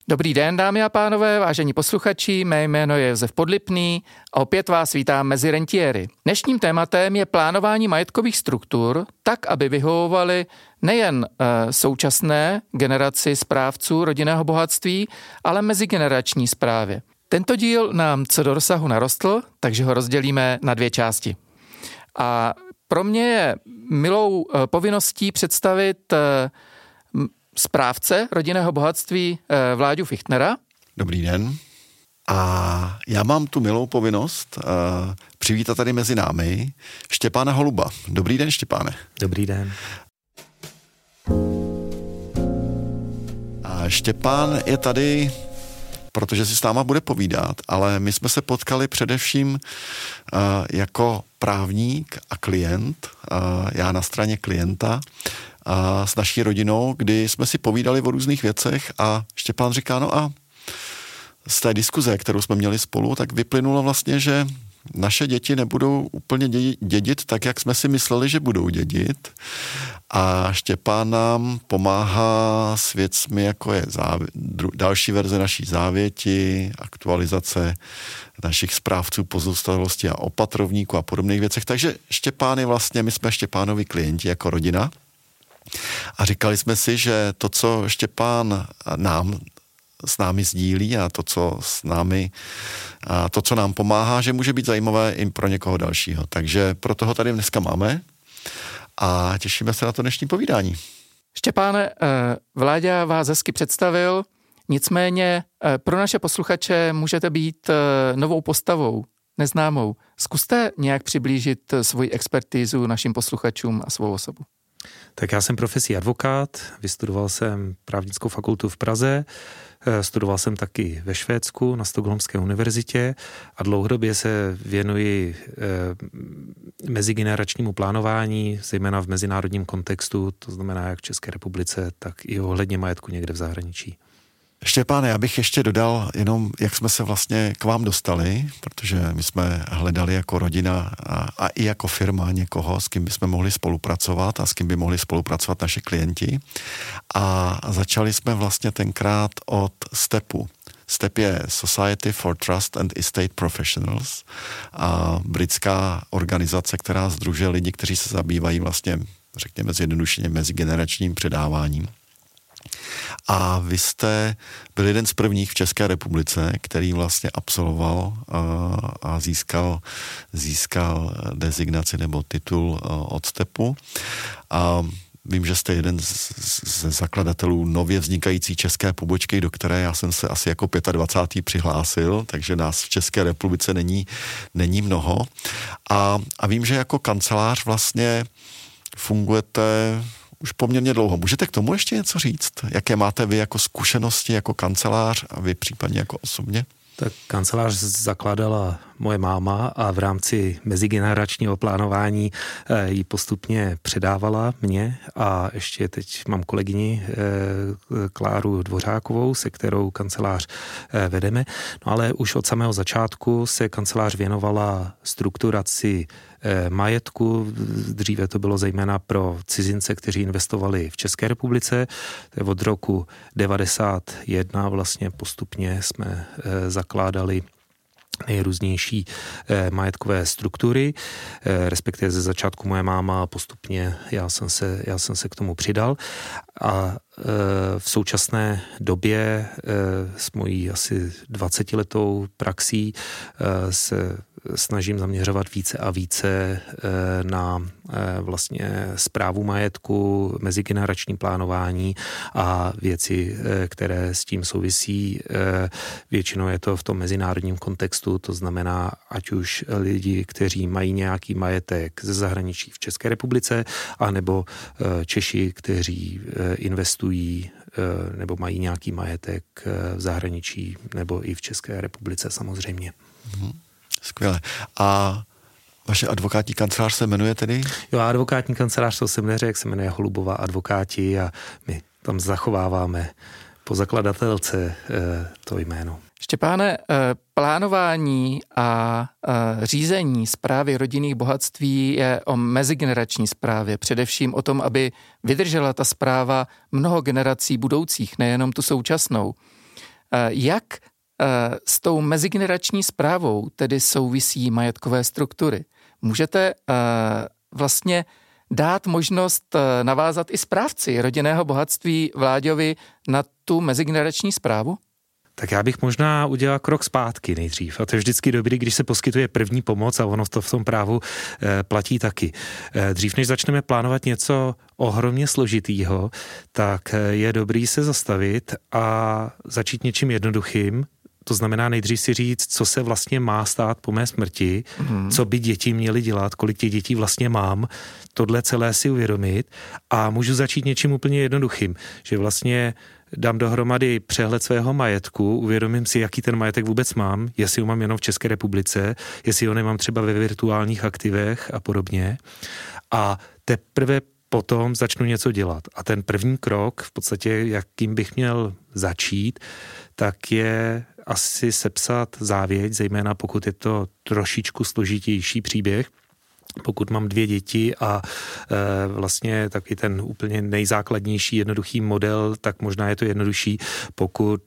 Dobrý den, dámy a pánové, vážení posluchači, mé jméno je Josef Podlipný a opět vás vítám mezi rentiéry. Dnešním tématem je plánování majetkových struktur tak, aby vyhovovaly nejen současné generaci správců rodinného bohatství, ale mezigenerační správě. Tento díl nám co do rozsahu narostl, takže ho rozdělíme na dvě části. A pro mě je milou povinností představit správce rodinného bohatství Vláďu Fichtnera. Dobrý den. A já mám tu milou povinnost přivítat tady mezi námi Štěpána Holuba. Dobrý den, Štěpáne. Dobrý den. A Štěpán je tady, protože si s náma bude povídat, ale my jsme se potkali především jako právník a klient, já na straně klienta, s naší rodinou, kdy jsme si povídali o různých věcech a Štěpán říká, no a z té diskuze, kterou jsme měli spolu, tak vyplynulo vlastně, že naše děti nebudou úplně dědit tak, jak jsme si mysleli, že budou dědit. A Štěpán nám pomáhá s věcmi, jako je další verze naší závěti, aktualizace našich správců pozůstalosti a opatrovníků a podobných věcech. Takže Štěpán je vlastně, my jsme Štěpánovi klienti jako rodina. A říkali jsme si, že to, co Štěpán s námi sdílí a to, co nám pomáhá, že může být zajímavé i pro někoho dalšího. Takže proto ho tady dneska máme a těšíme se na to dnešní povídání. Štěpáne, Vláďa vás hezky představil, nicméně pro naše posluchače můžete být novou postavou, neznámou. Zkuste nějak přiblížit svoji expertízu našim posluchačům a svou osobu. Tak já jsem profesí advokát, vystudoval jsem právnickou fakultu v Praze, studoval jsem taky ve Švédsku na Stockholmské univerzitě a dlouhodobě se věnuji mezigeneračnímu plánování, zejména v mezinárodním kontextu, to znamená jak v České republice, tak i ohledně majetku někde v zahraničí. Štěpáne, já bych ještě dodal jenom, jak jsme se vlastně k vám dostali, protože my jsme hledali jako rodina a i jako firma někoho, s kým bychom mohli spolupracovat a s kým by mohli spolupracovat naši klienti. A začali jsme vlastně tenkrát od STEPu. STEP je Society for Trust and Estate Professionals, a britská organizace, která sdružuje lidi, kteří se zabývají vlastně, řekněme zjednodušeně, mezigeneračním předáváním. A vy jste byl jeden z prvních v České republice, který vlastně absolvoval a získal designaci nebo titul od STEPu. A vím, že jste jeden ze zakladatelů nově vznikající české pobočky, do které já jsem se asi jako 25. přihlásil, takže nás v České republice není mnoho. A vím, že jako kancelář vlastně fungujete už poměrně dlouho. Můžete k tomu ještě něco říct? Jaké máte vy jako zkušenosti jako kancelář a vy případně jako osobně? Tak kancelář zakládala moje máma a v rámci mezigeneračního plánování ji postupně předávala mě a ještě teď mám kolegyni Kláru Dvořákovou, se kterou kancelář vedeme. No ale už od samého začátku se kancelář věnovala strukturaci majetku. Dříve to bylo zejména pro cizince, kteří investovali v České republice. Od roku 1991 vlastně postupně jsme zakládali nejrůznější majetkové struktury, respektive ze začátku moje máma, postupně já jsem se k tomu přidal a v současné době s mojí asi 20letou praxí se snažím zaměřovat více a více na vlastně správu majetku, mezigenerační plánování a věci, které s tím souvisí. Většinou je to v tom mezinárodním kontextu, to znamená, ať už lidi, kteří mají nějaký majetek ze zahraničí v České republice, anebo Češi, kteří investují nebo mají nějaký majetek v zahraničí nebo i v České republice samozřejmě. Skvěle. A vaše advokátní kancelář se jmenuje tedy? Jo, advokátní kancelář, to jsem neřekl, se jmenuje Holubová advokáti a my tam zachováváme po zakladatelce to jméno. Štěpáne, plánování a řízení správy rodinných bohatství je o mezigenerační správě, především o tom, aby vydržela ta správa mnoho generací budoucích, nejenom tu současnou. Jak s tou mezigenerační správou tedy souvisí majetkové struktury? Můžete vlastně dát možnost navázat i správci rodinného bohatství Vláďovi na tu mezigenerační správu? Tak já bych možná udělal krok zpátky nejdřív. A to je vždycky dobrý, když se poskytuje první pomoc a ono to v tom právu platí taky. Dřív, než začneme plánovat něco ohromně složitýho, tak je dobrý se zastavit a začít něčím jednoduchým. To znamená nejdřív si říct, co se vlastně má stát po mé smrti, co by děti měly dělat, kolik těch dětí vlastně mám, tohle celé si uvědomit a můžu začít něčím úplně jednoduchým, že vlastně dám dohromady přehled svého majetku, uvědomím si, jaký ten majetek vůbec mám, jestli ho mám jenom v České republice, jestli ho nemám třeba ve virtuálních aktivech a podobně. A teprve potom začnu něco dělat. A ten první krok, v podstatě, jakým bych měl začít, tak je asi sepsat závěť, zejména pokud je to trošičku složitější příběh. Pokud mám 2 děti a vlastně taky ten úplně nejzákladnější jednoduchý model, tak možná je to jednodušší, pokud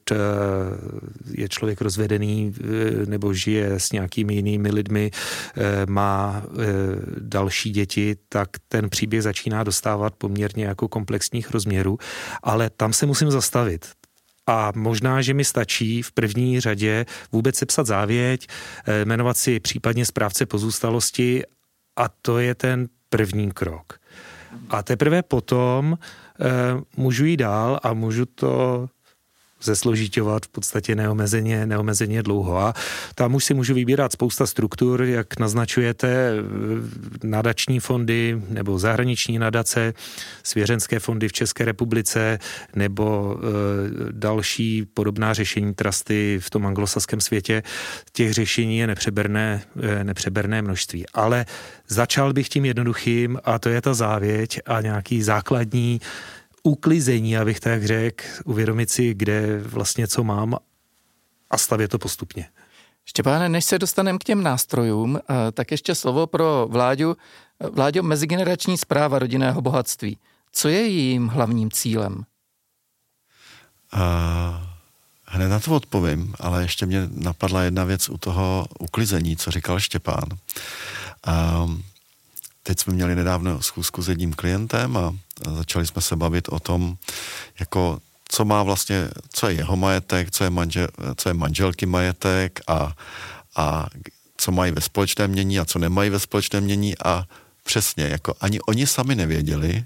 je člověk rozvedený nebo žije s nějakými jinými lidmi, má další děti, tak ten příběh začíná dostávat poměrně jako komplexních rozměrů, ale tam se musím zastavit. A možná, že mi stačí v první řadě vůbec sepsat závěť, jmenovat si případně správce pozůstalosti a to je ten první krok. A teprve potom můžu jít dál a můžu to zesložiťovat v podstatě neomezeně dlouho. A tam už si můžu vybírat spousta struktur, jak naznačujete, nadační fondy nebo zahraniční nadace, svěřenské fondy v České republice nebo další podobná řešení, trusty v tom anglosaském světě. Těch řešení je nepřeberné množství. Ale začal bych tím jednoduchým a to je ta závěť a nějaký základní uklizení, abych tak řekl, uvědomit si, kde vlastně co mám a stavět to postupně. Štěpáne, než se dostaneme k těm nástrojům, tak ještě slovo pro Vláďu. Vláďo, mezigenerační správa rodinného bohatství. Co je jejím hlavním cílem? Hned na to odpovím, ale ještě mě napadla jedna věc u toho uklizení, co říkal Štěpán. Teď jsme měli nedávno schůzku s jedním klientem a začali jsme se bavit o tom, jako co má vlastně, co je jeho majetek, co je manželky majetek a co mají ve společném mění a co nemají ve společném mění a přesně, jako ani oni sami nevěděli,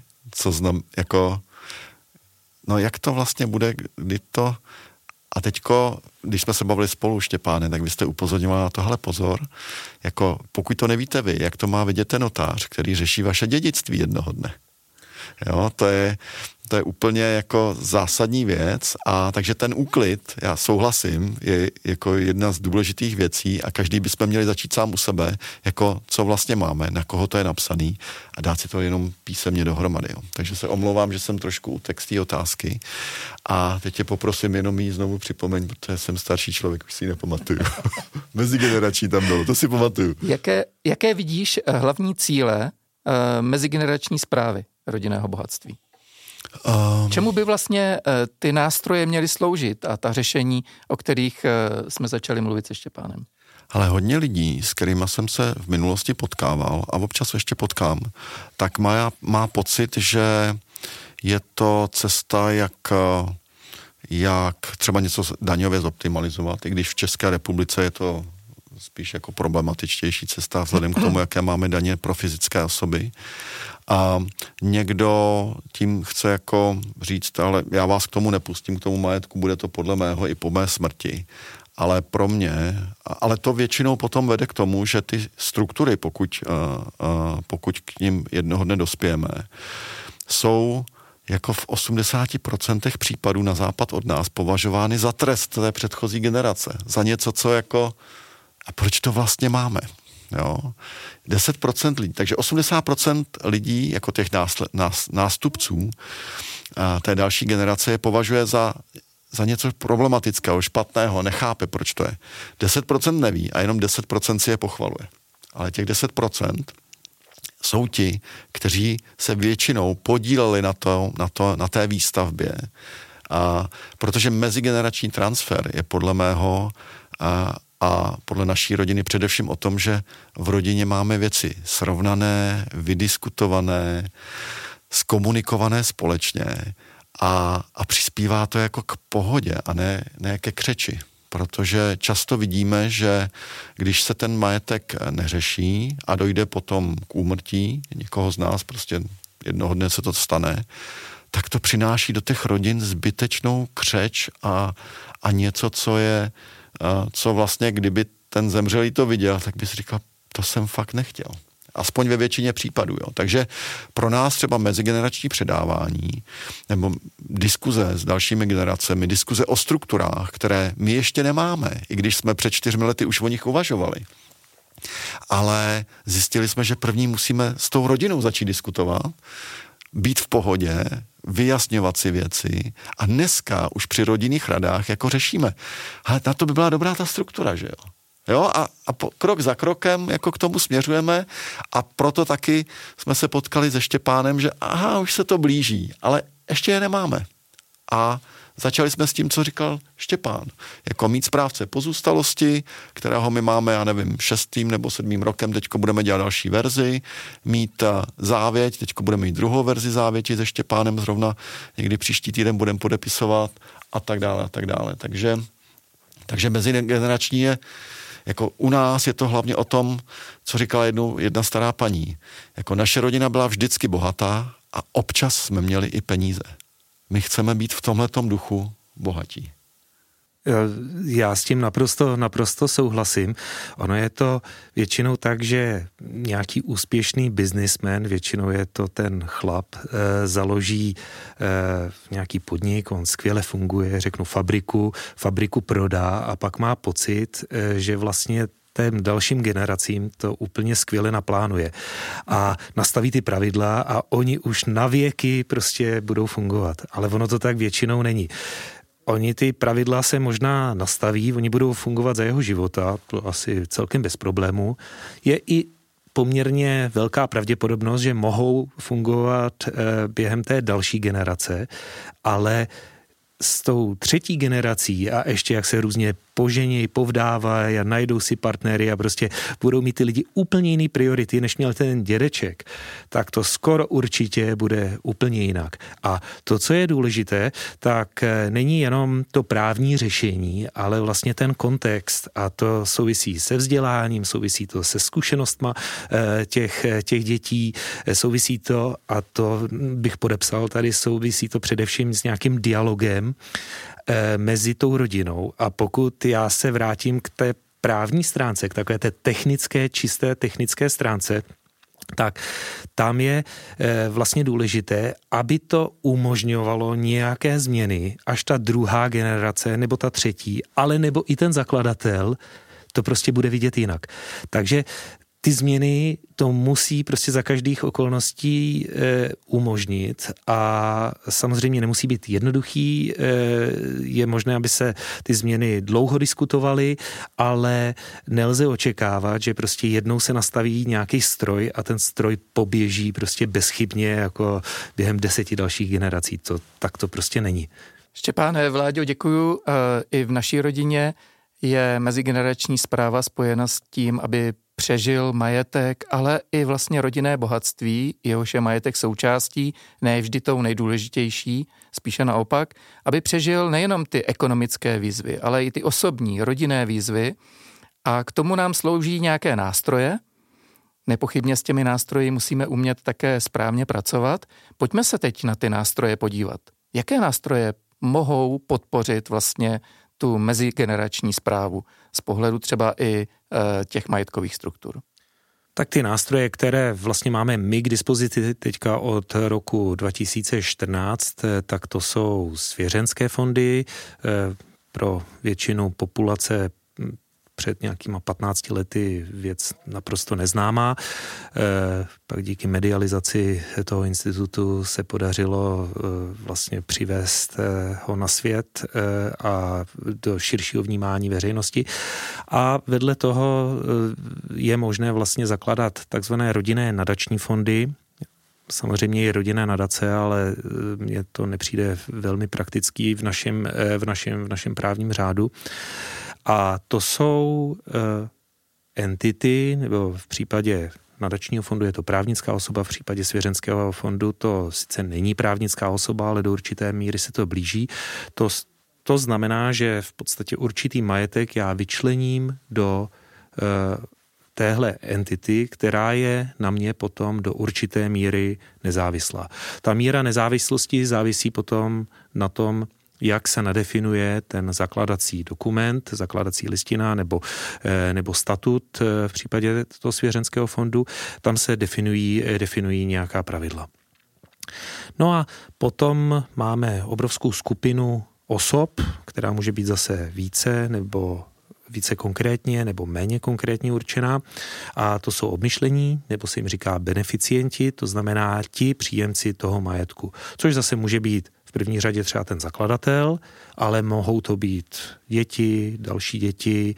jak to vlastně bude, kdy to. A teďko, když jsme se bavili spolu, Štěpáne, tak vy jste upozorňoval na tohle pozor, jako pokud to nevíte vy, jak to má vidět ten notář, který řeší vaše dědictví jednoho dne. Jo, to je úplně jako zásadní věc a takže ten úklid, já souhlasím, je jako jedna z důležitých věcí a každý bychom měli začít sám u sebe, jako co vlastně máme, na koho to je napsaný a dát si to jenom písemně dohromady. Jo. Takže se omlouvám, že jsem trošku utekl z té otázky a teď tě poprosím jenom jí znovu připomeň, protože jsem starší člověk, už si ji nepamatuju. Mezigenerační tam bylo, to si pamatuju. Jaké vidíš hlavní cíle mezigenerační správy rodinného bohatství? Čemu by vlastně ty nástroje měly sloužit a ta řešení, o kterých jsme začali mluvit se Štěpánem? Ale hodně lidí, s kterými jsem se v minulosti potkával a občas ještě potkám, tak má pocit, že je to cesta, jak třeba něco daňově zoptimalizovat, i když v České republice je to spíš jako problematičtější cesta vzhledem k tomu, jaké máme daně pro fyzické osoby. A někdo tím chce jako říct, ale já vás k tomu nepustím, k tomu majetku, bude to podle mého i po mé smrti. Ale pro mě, ale to většinou potom vede k tomu, že ty struktury, pokud k nim jednoho dne dospějeme, jsou jako v 80% případů na západ od nás považovány za trest té předchozí generace. Za něco, co jako, a proč to vlastně máme? Jo? 10% lidí, takže 80% lidí, jako těch nástupců té další generace, je považuje za něco problematického, špatného, nechápe, proč to je. 10% neví a jenom 10% si je pochvaluje. Ale těch 10% jsou ti, kteří se většinou podíleli na té výstavbě Protože mezigenerační transfer je podle mého a podle naší rodiny především o tom, že v rodině máme věci srovnané, vydiskutované, zkomunikované společně a přispívá to jako k pohodě a ne ke křeči. Protože často vidíme, že když se ten majetek neřeší a dojde potom k úmrtí někoho z nás, prostě jednoho dne se to stane, tak to přináší do těch rodin zbytečnou křeč a něco, co vlastně, kdyby ten zemřelý to viděl, tak by si říkal, to jsem fakt nechtěl. Aspoň ve většině případů. Jo. Takže pro nás třeba mezigenerační předávání nebo diskuze s dalšími generacemi, diskuze o strukturách, které my ještě nemáme, i když jsme před 4 lety už o nich uvažovali. Ale zjistili jsme, že první musíme s tou rodinou začít diskutovat, být v pohodě, vyjasňovat si věci a dneska už při rodinných radách jako řešíme. Ale na to by byla dobrá ta struktura, že jo? Jo, a krok za krokem jako k tomu směřujeme a proto taky jsme se potkali se Štěpánem, že už se to blíží, ale ještě je nemáme. A začali jsme s tím, co říkal Štěpán. Jako mít správce pozůstalosti, kterého my máme, já nevím, 6. nebo 7. rokem, teďko budeme dělat další verzi, mít závěť, teďko budeme mít druhou verzi závěti se Štěpánem, zrovna někdy příští týden budeme podepisovat a tak dále, a tak dále. Takže mezigenerační je, jako u nás je to hlavně o tom, co říkala jedna stará paní. Jako naše rodina byla vždycky bohatá a občas jsme měli i peníze. My chceme být v tomhletom duchu bohatí. Já s tím naprosto souhlasím. Ono je to většinou tak, že nějaký úspěšný businessman, většinou je to ten chlap, založí nějaký podnik, on skvěle funguje, řeknu fabriku prodá a pak má pocit, že vlastně těm dalším generacím to úplně skvěle naplánuje a nastaví ty pravidla a oni už na věky prostě budou fungovat. Ale ono to tak většinou není. Oni ty pravidla se možná nastaví, oni budou fungovat za jeho života, to asi celkem bez problémů. Je i poměrně velká pravděpodobnost, že mohou fungovat během té další generace, ale s tou třetí generací a ještě jak se různě poženějí, povdávají a najdou si partnery a prostě budou mít ty lidi úplně jiný priority, než měl ten dědeček, tak to skoro určitě bude úplně jinak. A to, co je důležité, tak není jenom to právní řešení, ale vlastně ten kontext a to souvisí se vzděláním, souvisí to se zkušenostma těch dětí, souvisí to, a to bych podepsal tady, souvisí to především s nějakým dialogem mezi tou rodinou. A pokud já se vrátím k té právní stránce, k takové té technické, čisté technické stránce, tak tam je vlastně důležité, aby to umožňovalo nějaké změny, až ta druhá generace, nebo ta třetí, ale nebo i ten zakladatel to prostě bude vidět jinak. Takže ty změny to musí prostě za každých okolností umožnit a samozřejmě nemusí být jednoduchý, je možné, aby se ty změny dlouho diskutovaly, ale nelze očekávat, že prostě jednou se nastaví nějaký stroj a ten stroj poběží prostě bezchybně jako během 10 dalších generací. Tak to prostě není. Štěpáne, Vláďo, děkuju. I v naší rodině je mezigenerační správa spojena s tím, aby přežil majetek, ale i vlastně rodinné bohatství, jehož je majetek součástí, ne vždy tou nejdůležitější, spíše naopak, aby přežil nejenom ty ekonomické výzvy, ale i ty osobní, rodinné výzvy a k tomu nám slouží nějaké nástroje. Nepochybně s těmi nástroji musíme umět také správně pracovat. Pojďme se teď na ty nástroje podívat. Jaké nástroje mohou podpořit vlastně tu mezigenerační správu z pohledu třeba i těch majetkových struktur? Tak ty nástroje, které vlastně máme my k dispozici teďka od roku 2014, tak to jsou svěřenské fondy pro většinu populace před nějakýma 15 lety věc naprosto neznámá. Pak díky medializaci toho institutu se podařilo vlastně přivést ho na svět a do širšího vnímání veřejnosti. A vedle toho je možné vlastně zakládat takzvané rodinné nadační fondy. samozřejmě je rodinná nadace, ale mně to nepřijde velmi praktický v našem právním řádu. A to jsou entity, nebo v případě nadačního fondu je to právnická osoba, v případě svěřenského fondu to sice není právnická osoba, ale do určité míry se to blíží. To znamená, že v podstatě určitý majetek já vyčlením do téhle entity, která je na mě potom do určité míry nezávislá. Ta míra nezávislosti závisí potom na tom, jak se nadefinuje ten zakládací dokument, zakládací listina nebo statut v případě toho svěřenského fondu. Tam se definují nějaká pravidla. No a potom máme obrovskou skupinu osob, která může být zase více konkrétně nebo méně konkrétně určená. A to jsou obmyšlení, nebo se jim říká beneficienti, to znamená ti příjemci toho majetku. Což zase může být v první řadě třeba ten zakladatel, ale mohou to být děti, další děti,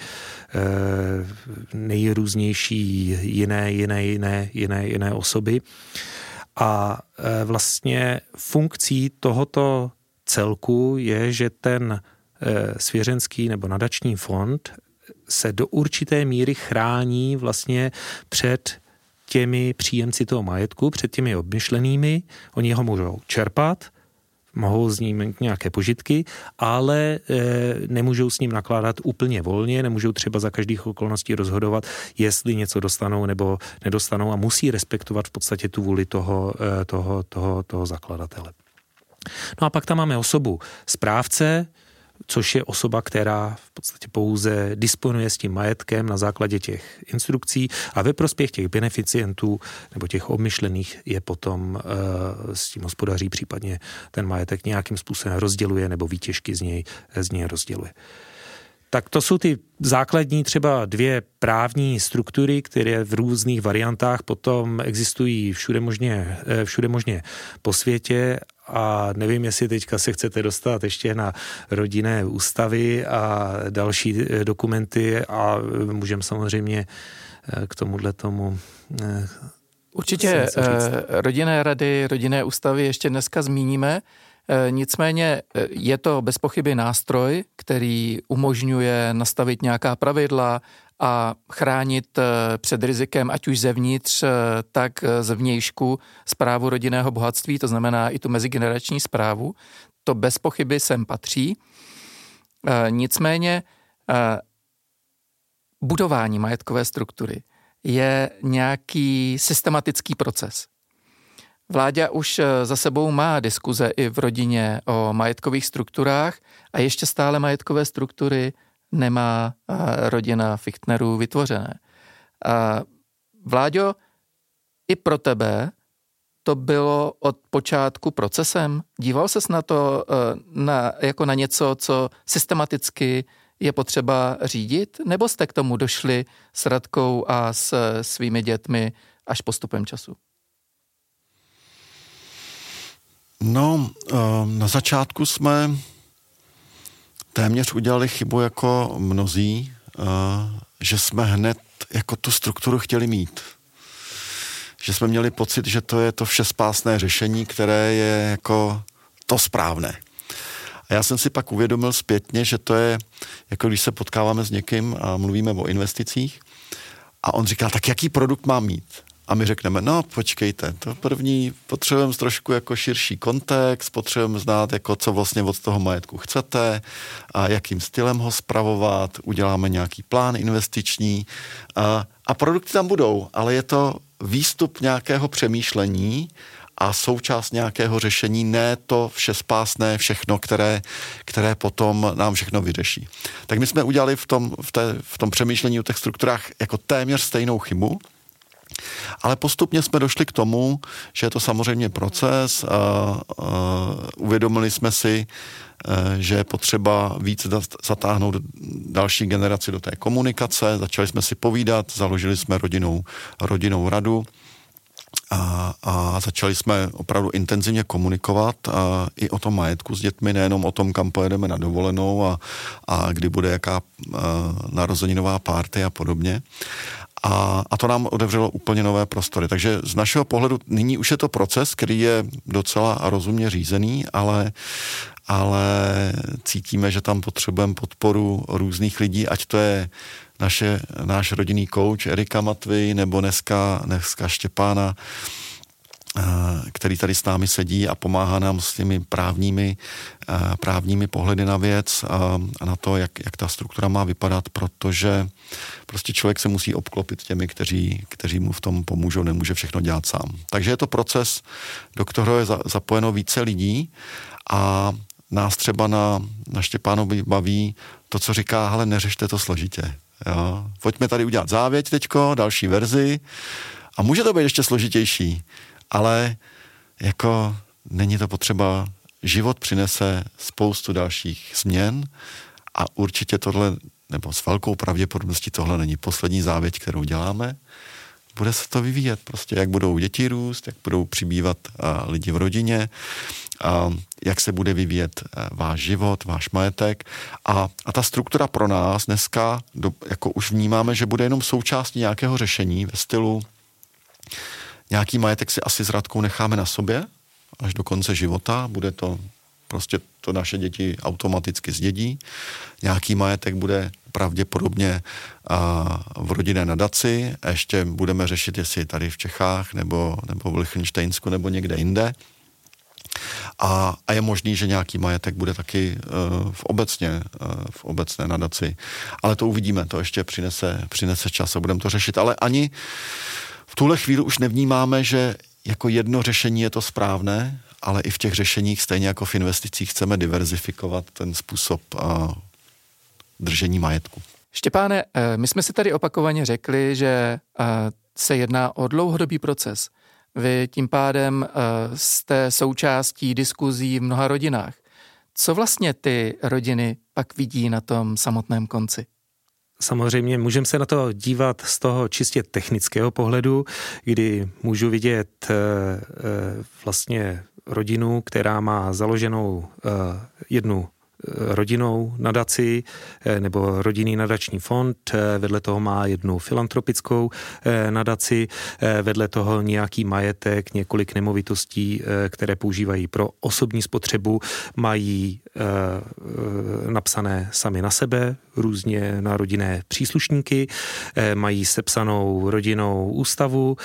nejrůznější jiné osoby. A vlastně funkcí tohoto celku je, že ten svěřenský nebo nadační fond se do určité míry chrání vlastně před těmi příjemci toho majetku, před těmi obmyšlenými. Oni ho můžou čerpat, mohou z ním mít nějaké požitky, ale nemůžou s ním nakládat úplně volně, nemůžou třeba za každých okolností rozhodovat, jestli něco dostanou nebo nedostanou a musí respektovat v podstatě tu vůli toho zakladatele. No a pak tam máme osobu správce, což je osoba, která v podstatě pouze disponuje s tím majetkem na základě těch instrukcí a ve prospěch těch beneficientů nebo těch obmyšlených je potom s tím hospodaří, případně ten majetek nějakým způsobem rozděluje nebo výtěžky z něj rozděluje. Tak to jsou ty základní třeba dvě právní struktury, které v různých variantách potom existují všude možně po světě a nevím, jestli teďka se chcete dostat ještě na rodinné ústavy a další dokumenty a můžeme samozřejmě k tomu určitě rodinné rady, rodinné ústavy ještě dneska zmíníme. Nicméně je to bez pochyby nástroj, který umožňuje nastavit nějaká pravidla a chránit před rizikem, ať už zevnitř, tak zevnějšku správu rodinného bohatství, to znamená i tu mezigenerační správu. To bez pochyby sem patří. Nicméně budování majetkové struktury je nějaký systematický proces. Vláda už za sebou má diskuze i v rodině o majetkových strukturách a ještě stále majetkové struktury nemá rodina Fichtnerů vytvořené. Vláďo, i pro tebe to bylo od počátku procesem? Díval ses na to jako na něco, co systematicky je potřeba řídit? Nebo jste k tomu došli s Radkou a s svými dětmi až postupem času? No, na začátku jsme téměř udělali chybu jako mnozí, že jsme hned jako tu strukturu chtěli mít. Že jsme měli pocit, že to je to všespásné řešení, které je jako to správné. A já jsem si pak uvědomil zpětně, že to je, jako když se potkáváme s někým a mluvíme o investicích a on říká, tak jaký produkt mám mít? A my řekneme, no počkejte, to první potřebujeme trošku jako širší kontext, potřebujeme znát, jako co vlastně od toho majetku chcete a jakým stylem ho spravovat, uděláme nějaký plán investiční a produkty tam budou, ale je to výstup nějakého přemýšlení a součást nějakého řešení, ne to všespásné všechno, které potom nám všechno vyřeší. Tak my jsme udělali v tom přemýšlení o těch strukturách jako téměř stejnou chybu, ale postupně jsme došli k tomu, že je to samozřejmě proces a uvědomili jsme si, že je potřeba víc zatáhnout další generaci do té komunikace, začali jsme si povídat, založili jsme rodinnou radu a začali jsme opravdu intenzivně komunikovat i o tom majetku s dětmi, nejenom o tom, kam pojedeme na dovolenou a kdy bude jaká narozeninová party a podobně. A to nám otevřelo úplně nové prostory. Takže z našeho pohledu nyní už je to proces, který je docela rozumně řízený, ale cítíme, že tam potřebujeme podporu různých lidí, ať to je náš rodinný kouč Erika Matvy, nebo dneska Štěpána, který tady s námi sedí a pomáhá nám s těmi právními pohledy na věc a na to, jak ta struktura má vypadat, protože prostě člověk se musí obklopit těmi, kteří mu v tom pomůžou, nemůže všechno dělat sám. Takže je to proces, do kterého je zapojeno více lidí a nás třeba na Štěpánovi baví to, co říká, hele, neřešte to složitě. Jo? Pojďme tady udělat závěť teďko, další verzi a může to být ještě složitější, ale jako není to potřeba, život přinese spoustu dalších změn a určitě tohle, nebo s velkou pravděpodobností tohle není poslední závěť, kterou děláme. Bude se to vyvíjet prostě, jak budou děti růst, jak budou přibývat lidi v rodině, jak se bude vyvíjet váš život, váš majetek a ta struktura pro nás dneska jako už vnímáme, že bude jenom součástí nějakého řešení ve stylu nějaký majetek si asi s Radkou necháme na sobě až do konce života, bude to prostě to naše děti automaticky zdědí. Nějaký majetek bude pravděpodobně v rodinné nadaci a ještě budeme řešit, jestli tady v Čechách nebo v Lichtenštejnsku nebo někde jinde. A je možný, že nějaký majetek bude taky v obecné nadaci. Ale to uvidíme, to ještě přinese čas a budeme to řešit. Ale ani v tuhle chvíli už nevnímáme, že jako jedno řešení je to správné, ale i v těch řešeních, stejně jako v investicích, chceme diverzifikovat ten způsob držení majetku. Štěpáne, my jsme si tady opakovaně řekli, že se jedná o dlouhodobý proces. Vy tím pádem jste součástí diskuzí v mnoha rodinách. Co vlastně ty rodiny pak vidí na tom samotném konci? Samozřejmě můžeme se na to dívat z toho čistě technického pohledu, kdy můžu vidět vlastně rodinu, která má založenou jednu rodinnou nadaci nebo rodinný nadační fond, vedle toho má jednu filantropickou nadaci, vedle toho nějaký majetek, několik nemovitostí, které používají pro osobní spotřebu, mají napsané sami na sebe, různě na rodinné příslušníky, mají sepsanou rodinnou ústavu,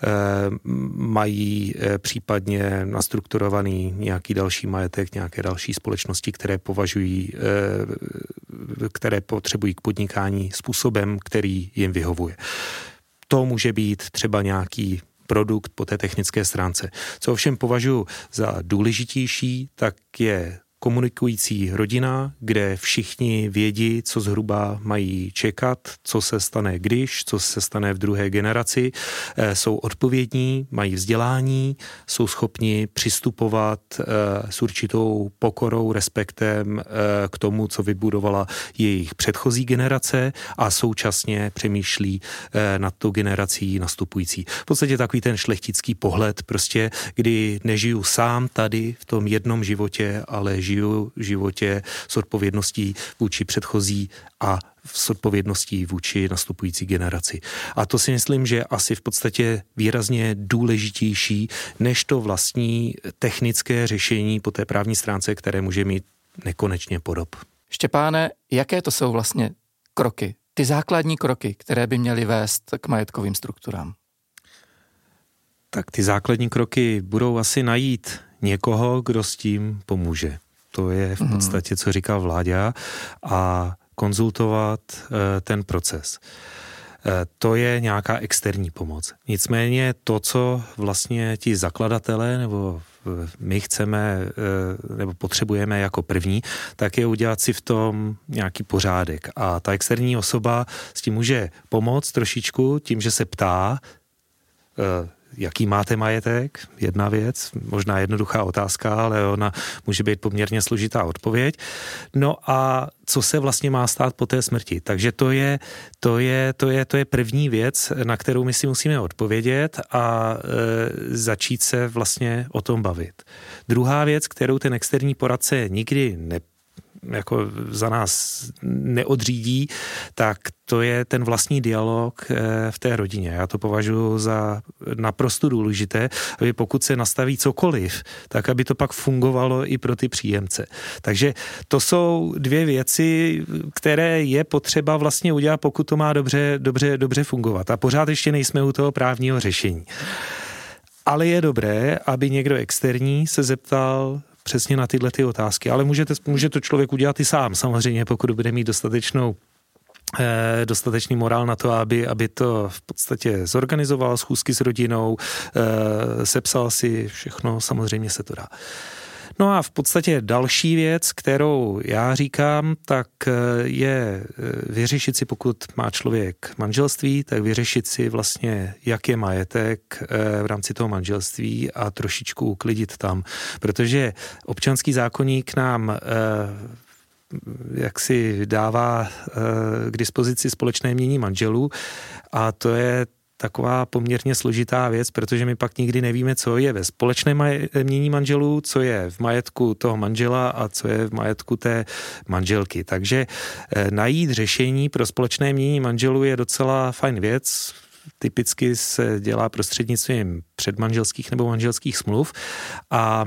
mají případně nastrukturovaný nějaký další majetek, nějaké další společnosti, které potřebují k podnikání způsobem, který jim vyhovuje. To může být třeba nějaký produkt po té technické stránce. Co ovšem považuji za důležitější, tak je komunikující rodina, kde všichni vědí, co zhruba mají čekat, co se stane co se stane v druhé generaci, jsou odpovědní, mají vzdělání, jsou schopni přistupovat s určitou pokorou, respektem k tomu, co vybudovala jejich předchozí generace a současně přemýšlí nad tou generací nastupující. V podstatě takový ten šlechtický pohled, prostě, kdy nežiju sám tady v tom jednom životě, ale žiju v životě s odpovědností vůči předchozí a s odpovědností vůči nastupující generaci. A to si myslím, že je asi v podstatě výrazně důležitější než to vlastní technické řešení po té právní stránce, které může mít nekonečně podob. Štěpáne, jaké to jsou vlastně kroky, ty základní kroky, které by měly vést k majetkovým strukturám? Tak ty základní kroky budou asi najít někoho, kdo s tím pomůže. To je v podstatě, co říkal Vláďa, a konzultovat ten proces. To je nějaká externí pomoc. Nicméně to, co vlastně ti zakladatelé nebo my chceme nebo potřebujeme jako první, tak je udělat si v tom nějaký pořádek. A ta externí osoba s tím může pomoct trošičku tím, že se ptá, jaký máte majetek? Jedna věc, možná jednoduchá otázka, ale ona může být poměrně složitá odpověď. No a co se vlastně má stát po té smrti? Takže to je první věc, na kterou my si musíme odpovědět a začít se vlastně o tom bavit. Druhá věc, kterou ten externí poradce nikdy jako za nás neodřídí, tak to je ten vlastní dialog v té rodině. Já to považuji za naprosto důležité, aby pokud se nastaví cokoliv, tak aby to pak fungovalo i pro ty příjemce. Takže to jsou dvě věci, které je potřeba vlastně udělat, pokud to má dobře fungovat. A pořád ještě nejsme u toho právního řešení. Ale je dobré, aby někdo externí se zeptal přesně na tyhle ty otázky. Ale může to člověk udělat i sám, samozřejmě, pokud bude mít dostatečný morál na to, aby to v podstatě zorganizoval, schůzky s rodinou, sepsal si všechno, samozřejmě se to dá. No a v podstatě další věc, kterou já říkám, tak je vyřešit si, pokud má člověk manželství, tak vyřešit si vlastně, jak je majetek v rámci toho manželství a trošičku uklidit tam. Protože občanský zákoník nám jak si dává k dispozici společné jmění manželů a to je taková poměrně složitá věc, protože my pak nikdy nevíme, co je ve společném jmění manželů, co je v majetku toho manžela a co je v majetku té manželky. Takže najít řešení pro společné jmění manželů je docela fajn věc. Typicky se dělá prostřednictvím předmanželských nebo manželských smluv a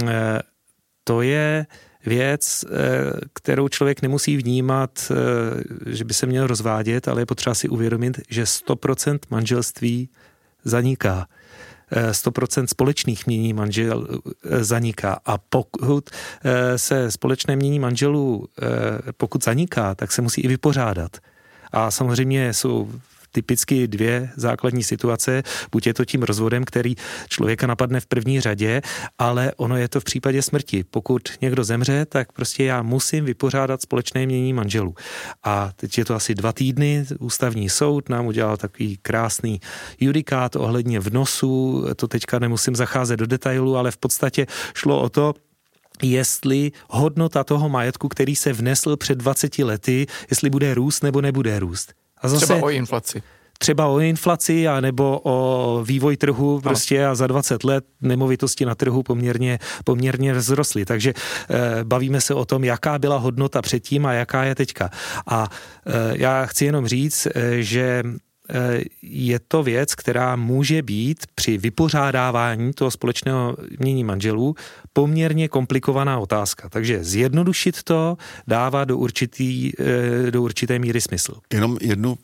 to je věc, kterou člověk nemusí vnímat, že by se měl rozvádět, ale je potřeba si uvědomit, že 100% manželství zaniká. 100% společných jmění manžel zaniká. A pokud se společné jmění manželů, pokud zaniká, tak se musí i vypořádat. A samozřejmě jsou typicky dvě základní situace, buď je to tím rozvodem, který člověka napadne v první řadě, ale ono je to v případě smrti. Pokud někdo zemře, tak prostě já musím vypořádat společné jmění manželů. A teď je to asi 2 týdny, ústavní soud nám udělal takový krásný judikát ohledně vnosu, to teďka nemusím zacházet do detailu, ale v podstatě šlo o to, jestli hodnota toho majetku, který se vnesl před 20 lety, jestli bude růst nebo nebude růst. A zase, třeba o inflaci a nebo o vývoj trhu prostě a za 20 let nemovitosti na trhu poměrně vzrostly. Takže bavíme se o tom, jaká byla hodnota předtím a jaká je teďka. A já chci jenom říct, že je to věc, která může být při vypořádávání toho společného jmění manželů poměrně komplikovaná otázka. Takže zjednodušit to dává do určité míry smysl. Jenom jednu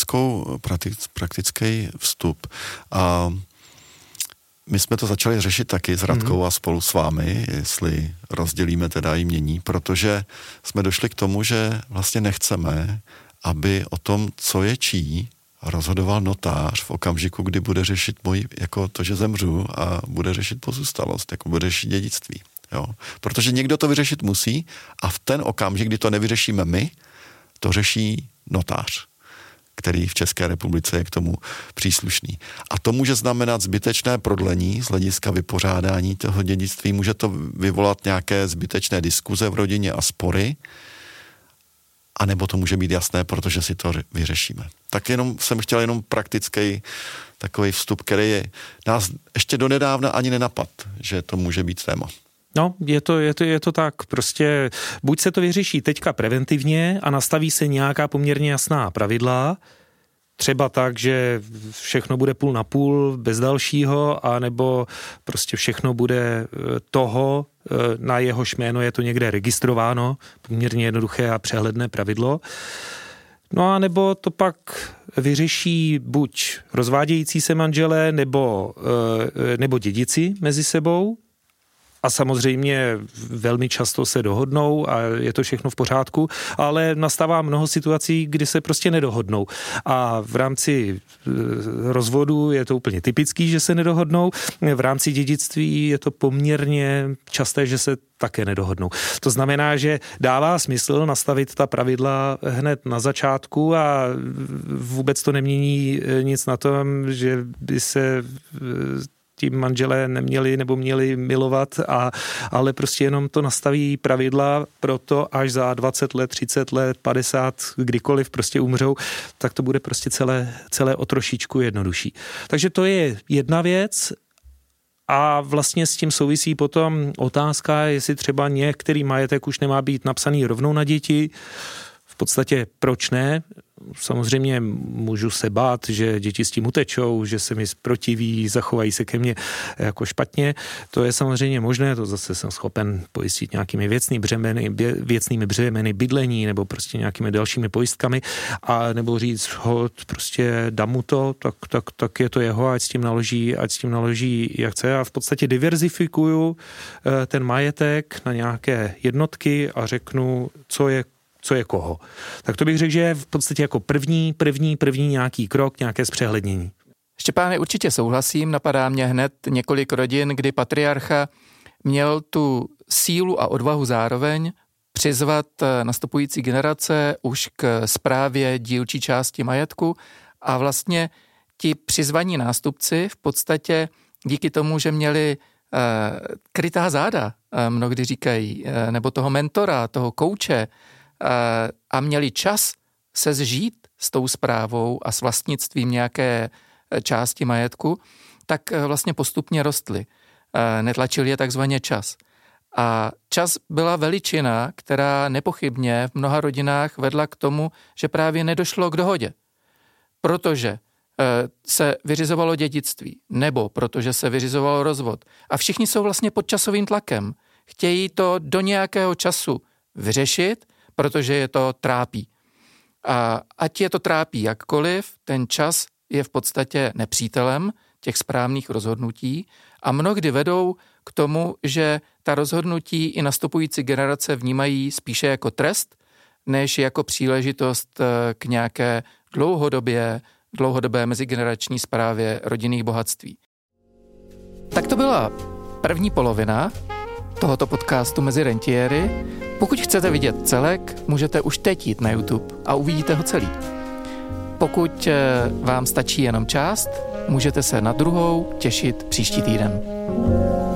praktický vstup. A my jsme to začali řešit taky s Radkou a spolu s vámi, jestli rozdělíme teda jmění, protože jsme došli k tomu, že vlastně nechceme, aby o tom, co je čí, rozhodoval notář v okamžiku, kdy bude řešit jako to, že zemřu a bude řešit pozůstalost, jako bude řešit dědictví. Jo? Protože někdo to vyřešit musí a v ten okamžik, kdy to nevyřešíme my, to řeší notář, který v České republice je k tomu příslušný. A to může znamenat zbytečné prodlení z hlediska vypořádání toho dědictví, může to vyvolat nějaké zbytečné diskuze v rodině a spory, a nebo to může být jasné, protože si to vyřešíme. Tak jsem chtěl praktický takový vstup, který nás ještě donedávna ani nenapad, že to může být téma. No, je to tak, prostě buď se to vyřeší teďka preventivně a nastaví se nějaká poměrně jasná pravidla, třeba tak, že všechno bude půl na půl, bez dalšího, anebo prostě všechno bude toho, na jehož jméno je to někde registrováno, poměrně jednoduché a přehledné pravidlo. No a nebo to pak vyřeší buď rozvádějící se manželé, nebo dědici mezi sebou, a samozřejmě velmi často se dohodnou a je to všechno v pořádku, ale nastává mnoho situací, kdy se prostě nedohodnou. A v rámci rozvodu je to úplně typický, že se nedohodnou. V rámci dědictví je to poměrně časté, že se také nedohodnou. To znamená, že dává smysl nastavit ta pravidla hned na začátku a vůbec to nemění nic na tom, že by se tím manželé neměli nebo měli milovat, ale prostě jenom to nastaví pravidla pro to, až za 20 let, 30 let, 50, kdykoliv prostě umřou, tak to bude prostě celé o trošičku jednodušší. Takže to je jedna věc A vlastně s tím souvisí potom otázka, jestli třeba některý majetek už nemá být napsaný rovnou na děti. V podstatě proč ne? Samozřejmě můžu se bát, že děti s tím utečou, že se mi protiví, zachovají se ke mně jako špatně. To je samozřejmě možné, to zase jsem schopen pojistit nějakými věcnými břemeny bydlení nebo prostě nějakými dalšími pojistkami a nebo říct, prostě dám mu to, tak je to jeho, ať s tím naloží jak chce. A v podstatě diverzifikuju ten majetek na nějaké jednotky a řeknu, co je koho. Tak to bych řekl, že je v podstatě jako první nějaký krok, nějaké zpřehlednění. Štěpáne, určitě souhlasím, napadá mě hned několik rodin, kdy patriarcha měl tu sílu a odvahu zároveň přizvat nastupující generace už k správě dílčí části majetku a vlastně ti přizvaní nástupci v podstatě díky tomu, že měli krytá záda, mnohdy říkají, nebo toho mentora, toho kouče, a měli čas se zžít s tou správou a s vlastnictvím nějaké části majetku, tak vlastně postupně rostly. Netlačil je takzvaně čas. A čas byla veličina, která nepochybně v mnoha rodinách vedla k tomu, že právě nedošlo k dohodě. Protože se vyřizovalo dědictví, nebo protože se vyřizovalo rozvod. A všichni jsou vlastně pod časovým tlakem. Chtějí to do nějakého času vyřešit, protože je to trápí. A ať je to trápí jakkoliv, ten čas je v podstatě nepřítelem těch správných rozhodnutí a mnohdy vedou k tomu, že ta rozhodnutí i nastupující generace vnímají spíše jako trest, než jako příležitost k nějaké dlouhodobé mezigenerační správě rodinných bohatství. Tak to byla první polovina tohoto podcastu Mezi rentiéry. Pokud chcete vidět celek, můžete už teď jít na YouTube a uvidíte ho celý. Pokud vám stačí jenom část, můžete se na druhou těšit příští týden.